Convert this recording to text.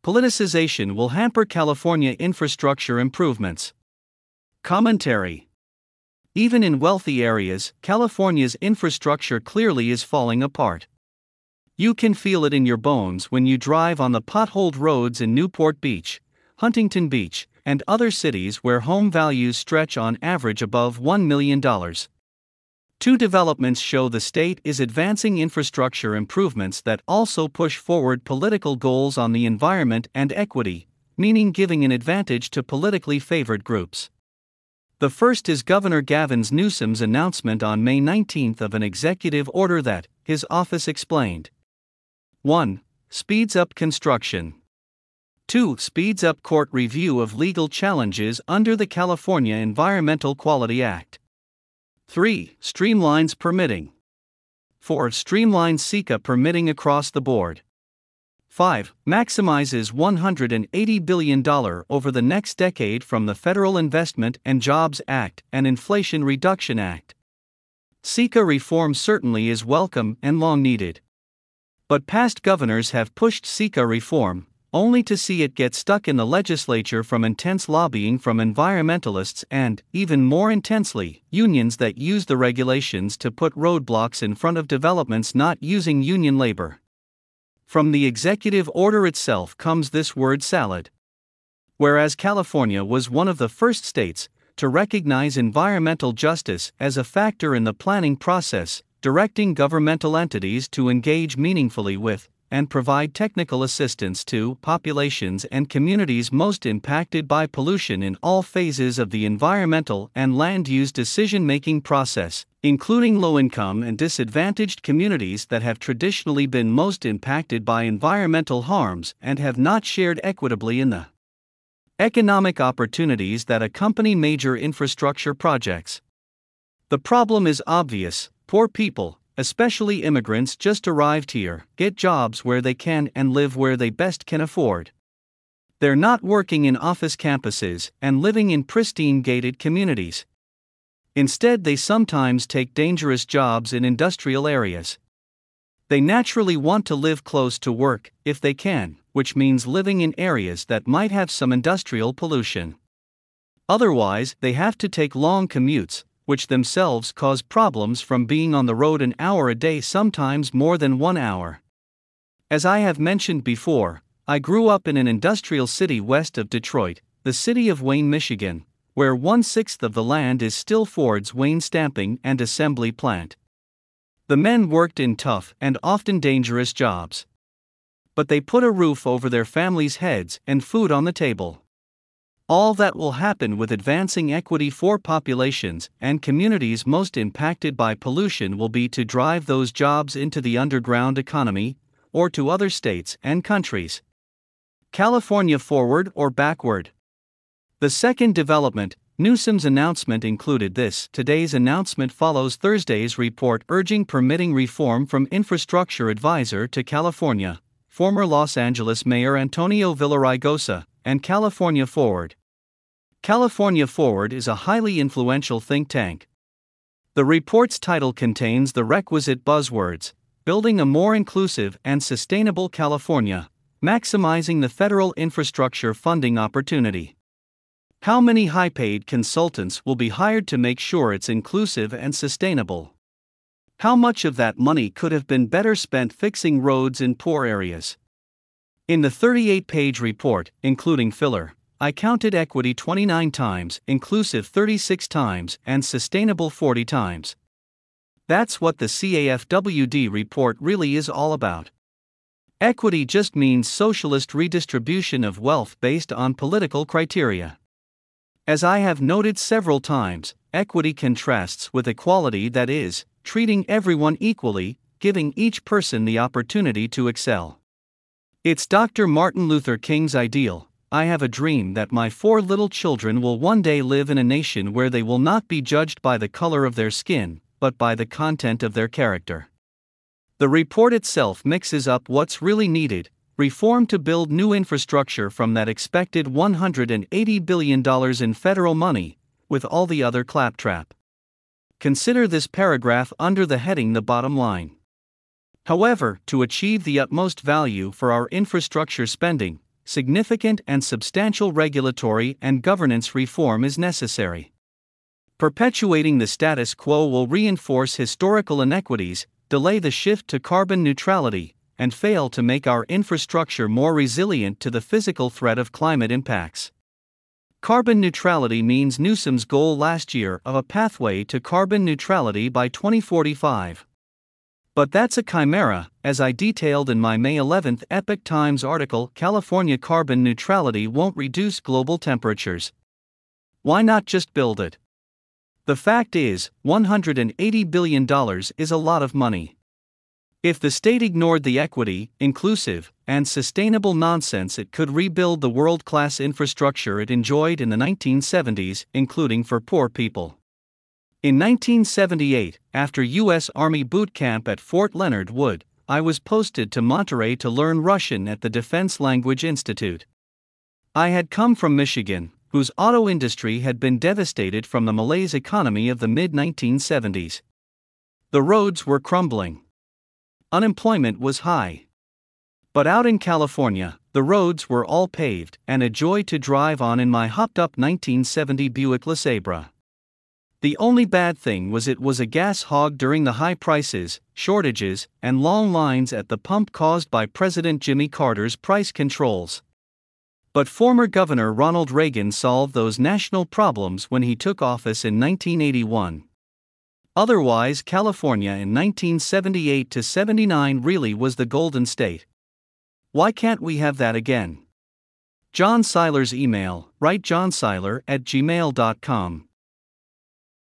Politicization will hamper California infrastructure improvements. Commentary. Even in wealthy areas, California's infrastructure clearly is falling apart. You can feel it in your bones when you drive on the potholed roads in Newport Beach, Huntington Beach, and other cities where home values stretch on average above $1 million. Two developments show the state is advancing infrastructure improvements that also push forward political goals on the environment and equity, meaning giving an advantage to politically favored groups. The first is Governor Gavin Newsom's announcement on May 19 of an executive order that, his office explained, 1. Speeds up construction. 2. Speeds up court review of legal challenges under the California Environmental Quality Act. 3. Streamlines permitting. 4. Streamlines SEQA permitting across the board. 5. Maximizes $180 billion over the next decade from the Federal Investment and Jobs Act and Inflation Reduction Act. SEQA reform certainly is welcome and long needed. But past governors have pushed SEQA reform, only to see it get stuck in the legislature from intense lobbying from environmentalists and, even more intensely, unions that use the regulations to put roadblocks in front of developments not using union labor. From the executive order itself comes this word salad. Whereas California was one of the first states to recognize environmental justice as a factor in the planning process, directing governmental entities to engage meaningfully with and provide technical assistance to populations and communities most impacted by pollution in all phases of the environmental and land use decision-making process, including low-income and disadvantaged communities that have traditionally been most impacted by environmental harms and have not shared equitably in the economic opportunities that accompany major infrastructure projects. The problem is obvious: poor people, especially immigrants just arrived here, get jobs where they can and live where they best can afford. They're not working in office campuses and living in pristine gated communities. Instead, they sometimes take dangerous jobs in industrial areas. They naturally want to live close to work, if they can, which means living in areas that might have some industrial pollution. Otherwise, they have to take long commutes, which themselves cause problems from being on the road an hour a day, sometimes more than 1 hour. As I have mentioned before, I grew up in an industrial city west of Detroit, the city of Wayne, Michigan, where 1/6 of the land is still Ford's Wayne stamping and assembly plant. The men worked in tough and often dangerous jobs. But they put a roof over their families' heads and food on the table. All that will happen with advancing equity for populations and communities most impacted by pollution will be to drive those jobs into the underground economy, or to other states and countries. California forward or backward? The second development, Newsom's announcement, included this. Today's announcement follows Thursday's report urging permitting reform from infrastructure advisor to California, former Los Angeles Mayor Antonio Villaraigosa, and California Forward. California Forward is a highly influential think tank. The report's title contains the requisite buzzwords: building a more inclusive and sustainable California, maximizing the federal infrastructure funding opportunity. How many high-paid consultants will be hired to make sure it's inclusive and sustainable? How much of that money could have been better spent fixing roads in poor areas? In the 38-page report, including filler, I counted equity 29 times, inclusive 36 times, and sustainable 40 times. That's what the CAFWD report really is all about. Equity just means socialist redistribution of wealth based on political criteria. As I have noted several times, equity contrasts with equality, that is, treating everyone equally, giving each person the opportunity to excel. It's Dr. Martin Luther King's ideal: I have a dream that my 4 little children will one day live in a nation where they will not be judged by the color of their skin, but by the content of their character. The report itself mixes up what's really needed: reform to build new infrastructure from that expected $180 billion in federal money, with all the other claptrap. Consider this paragraph under the heading "The Bottom Line." However, to achieve the utmost value for our infrastructure spending, significant and substantial regulatory and governance reform is necessary. Perpetuating the status quo will reinforce historical inequities, delay the shift to carbon neutrality, and fail to make our infrastructure more resilient to the physical threat of climate impacts. Carbon neutrality means Newsom's goal last year of a pathway to carbon neutrality by 2045. But that's a chimera, as I detailed in my May 11 Epoch Times article. California carbon neutrality won't reduce global temperatures. Why not just build it? The fact is, $180 billion is a lot of money. If the state ignored the equity, inclusive, and sustainable nonsense, it could rebuild the world-class infrastructure it enjoyed in the 1970s, including for poor people. In 1978, after U.S. Army boot camp at Fort Leonard Wood, I was posted to Monterey to learn Russian at the Defense Language Institute. I had come from Michigan, whose auto industry had been devastated from the malaise economy of the mid-1970s. The roads were crumbling. Unemployment was high. But out in California, the roads were all paved, and a joy to drive on in my hopped-up 1970 Buick LeSabre. The only bad thing was it was a gas hog during the high prices, shortages, and long lines at the pump caused by President Jimmy Carter's price controls. But former Governor Ronald Reagan solved those national problems when he took office in 1981. Otherwise, California in 1978 to 79 really was the Golden State. Why can't we have that again? John Seiler's email, writejohnseiler@gmail.com.